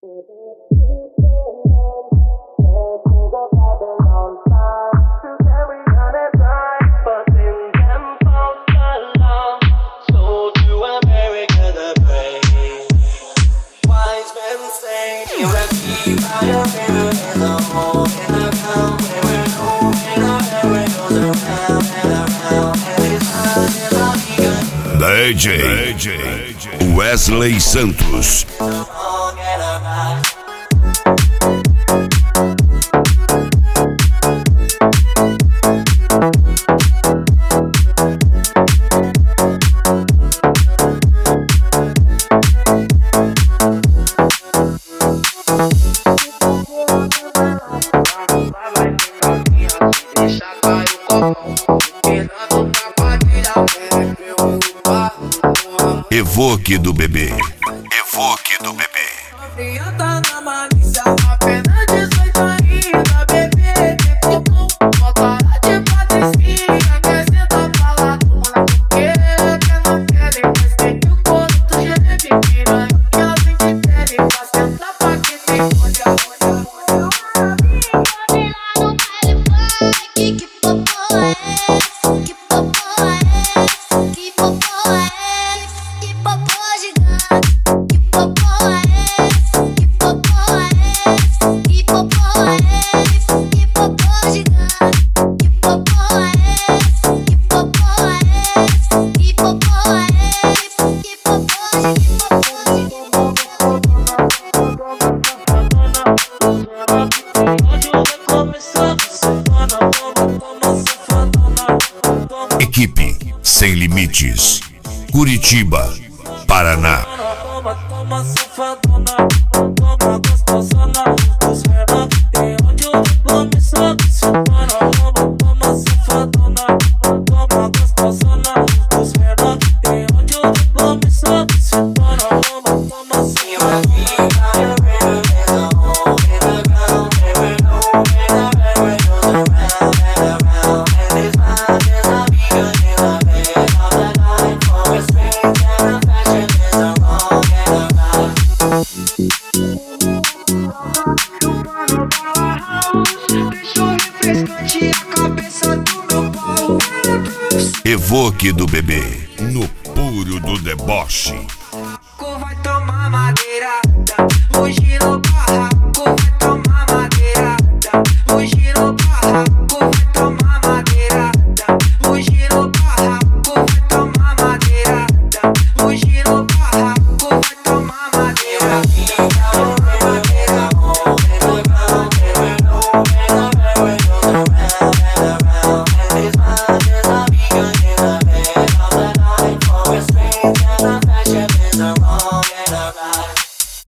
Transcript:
DJ Wesley Santos. Evoque do bebê. Evoque do bebê. Tá na malícia, apenas 18 ainda, bebê. Uma cara de patricinha, quer sentar pra lá, toma porque quer não quer, mas tem que o corpo do gene pequena. Que ela vem de pele, pra sentar pra quem tem olha. Que popô é esse? Que popô é esse? Que popô é esse? Que popô gigante? Que popô é esse? Que popô é esse? Que popô é esse? Que popô gigante? Que popô é esse? Que popô é esse? Que popô é esse? Que popô Equipe Sem Limites, Curitiba, Paraná. Toma safadona, toma gostosona, os menor tem onde eu começo que se toma safadona, toma gostosona, os menor tem onde eu começo que se toma Evoque do bebê, no puro do deboche. vai tomar madeirada, hoje não